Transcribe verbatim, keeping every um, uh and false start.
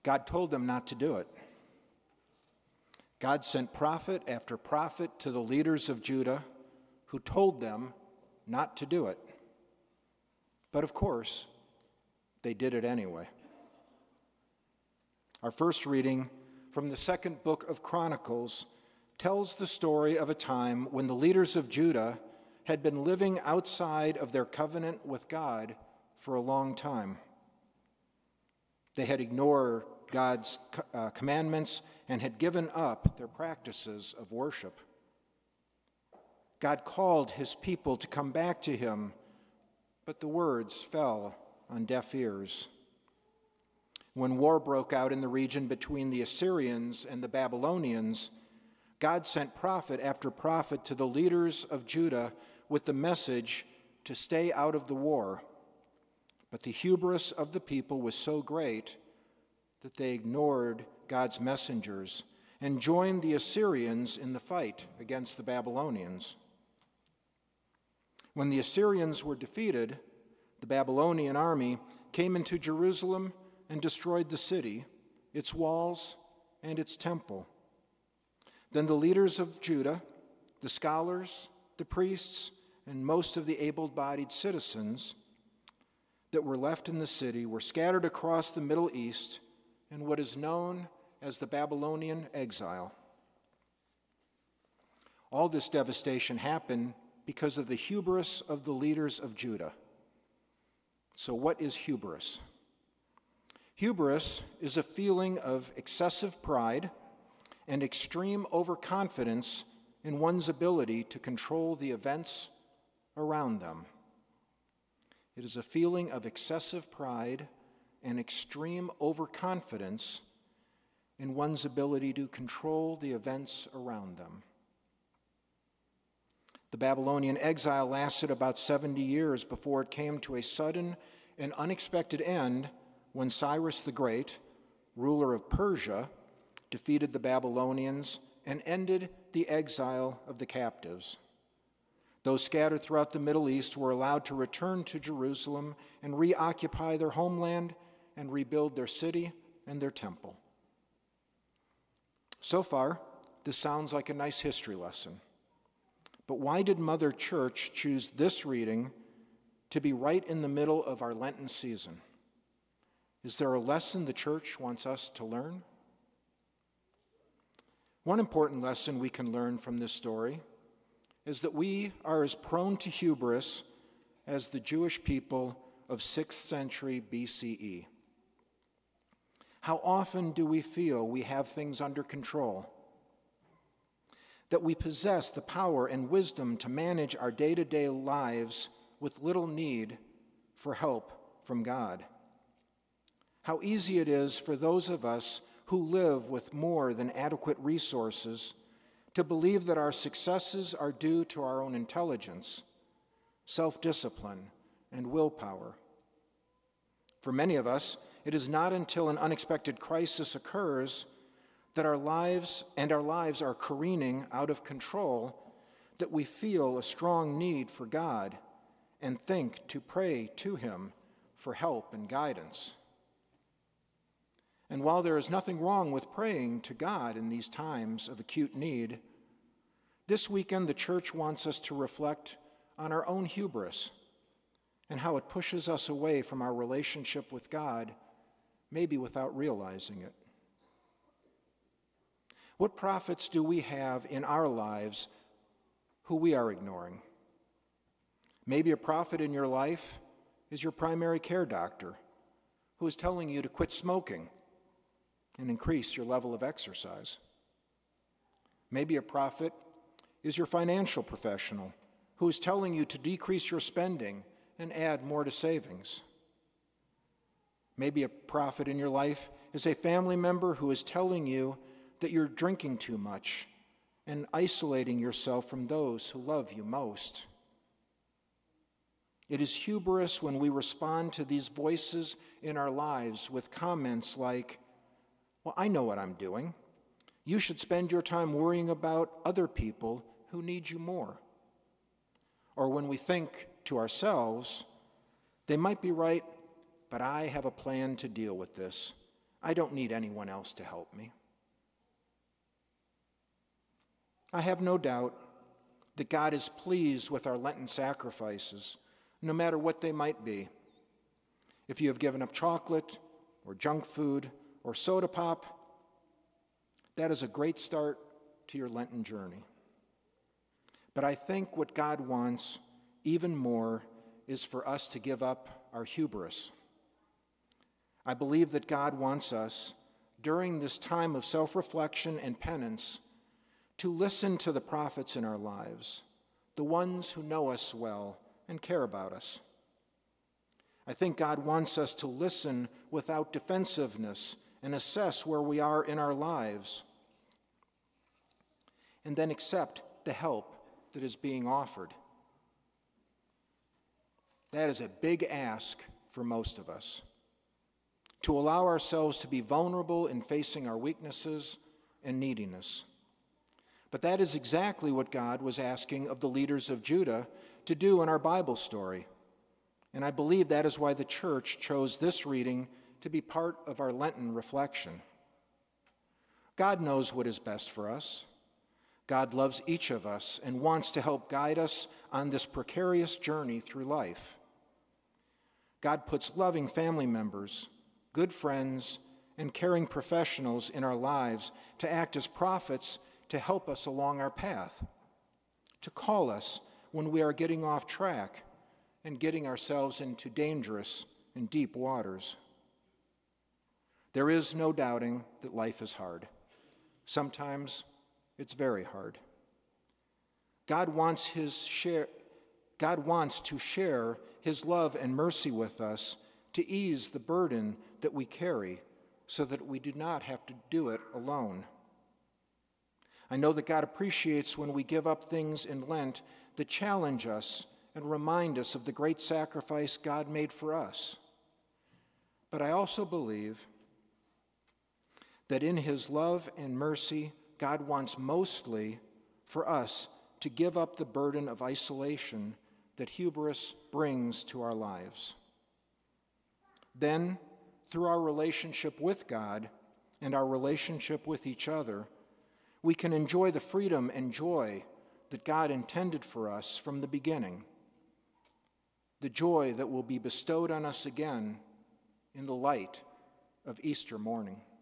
God told them not to do it. God sent prophet after prophet to the leaders of Judah who told them not to do it. But of course, they did it anyway. Our first reading from the second book of Chronicles tells the story of a time when the leaders of Judah had been living outside of their covenant with God for a long time. They had ignored God's uh, commandments and had given up their practices of worship. God called his people to come back to him, but the words fell on deaf ears. When war broke out in the region between the Assyrians and the Babylonians, God sent prophet after prophet to the leaders of Judah with the message to stay out of the war. But the hubris of the people was so great that they ignored God's messengers and joined the Assyrians in the fight against the Babylonians. When the Assyrians were defeated, the Babylonian army came into Jerusalem and destroyed the city, its walls, and its temple. Then the leaders of Judah, the scholars, the priests, and most of the able-bodied citizens that were left in the city were scattered across the Middle East in what is known as the Babylonian exile. All this devastation happened because of the hubris of the leaders of Judah. So what is hubris? Hubris is a feeling of excessive pride and extreme overconfidence in one's ability to control the events around them. It is a feeling of excessive pride and extreme overconfidence in one's ability to control the events around them. The Babylonian exile lasted about seventy years before it came to a sudden and unexpected end when Cyrus the Great, ruler of Persia, defeated the Babylonians and ended the exile of the captives. Those scattered throughout the Middle East were allowed to return to Jerusalem and reoccupy their homeland and rebuild their city and their temple. So far, this sounds like a nice history lesson. But why did Mother Church choose this reading to be right in the middle of our Lenten season? Is there a lesson the church wants us to learn? One important lesson we can learn from this story is that we are as prone to hubris as the Jewish people of sixth century B C E. How often do we feel we have things under control? That we possess the power and wisdom to manage our day-to-day lives with little need for help from God? How easy it is for those of us who live with more than adequate resources to believe that our successes are due to our own intelligence, self-discipline, and willpower. For many of us, it is not until an unexpected crisis occurs that our lives and our lives are careening out of control that we feel a strong need for God and think to pray to Him for help and guidance. And while there is nothing wrong with praying to God in these times of acute need, this weekend the church wants us to reflect on our own hubris and how it pushes us away from our relationship with God, maybe without realizing it. What prophets do we have in our lives who we are ignoring? Maybe a prophet in your life is your primary care doctor who is telling you to quit smoking and increase your level of exercise. Maybe a prophet is your financial professional who is telling you to decrease your spending and add more to savings. Maybe a prophet in your life is a family member who is telling you that you're drinking too much and isolating yourself from those who love you most. It is hubris when we respond to these voices in our lives with comments like, "Well, I know what I'm doing. You should spend your time worrying about other people who need you more." Or when we think to ourselves, "They might be right, but I have a plan to deal with this. I don't need anyone else to help me. I have no doubt that God is pleased with our Lenten sacrifices, no matter what they might be. If you have given up chocolate or junk food or soda pop, that is a great start to your Lenten journey. But I think what God wants even more is for us to give up our hubris. I believe that God wants us, during this time of self-reflection and penance, to listen to the prophets in our lives, the ones who know us well and care about us. I think God wants us to listen without defensiveness and assess where we are in our lives, and then accept the help that is being offered. That is a big ask for most of us, to allow ourselves to be vulnerable in facing our weaknesses and neediness. But that is exactly what God was asking of the leaders of Judah to do in our Bible story. And I believe that is why the church chose this reading to be part of our Lenten reflection. God knows what is best for us. God loves each of us and wants to help guide us on this precarious journey through life. God puts loving family members, good friends, and caring professionals in our lives to act as prophets to help us along our path, to call us when we are getting off track and getting ourselves into dangerous and deep waters. There is no doubting that life is hard. Sometimes it's very hard. God wants his share, God wants to share his love and mercy with us to ease the burden that we carry so that we do not have to do it alone. I know that God appreciates when we give up things in Lent that challenge us and remind us of the great sacrifice God made for us. But I also believe that in his love and mercy, God wants mostly for us to give up the burden of isolation that hubris brings to our lives. Then, through our relationship with God and our relationship with each other, we can enjoy the freedom and joy that God intended for us from the beginning, the joy that will be bestowed on us again in the light of Easter morning.